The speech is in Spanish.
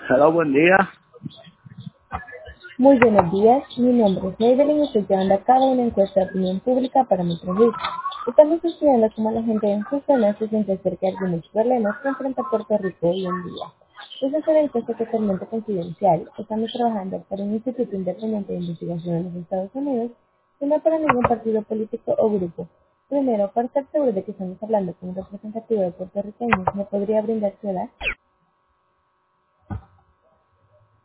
Hola, buen día. Muy buenos días, mi nombre es Maybelline y estoy llevando a cabo una encuesta de opinión pública para mi proyecto. Estamos estudiando cómo la gente en sus zonas se siente acerca de algunos problemas que enfrenta Puerto Rico hoy en día. Esta es una encuesta totalmente confidencial. Estamos trabajando para un instituto independiente de investigación en los Estados Unidos y no para ningún partido político o grupo. Primero, para estar seguro de que estamos hablando con un representativo de puertorriqueños, ¿me podría brindar su edad?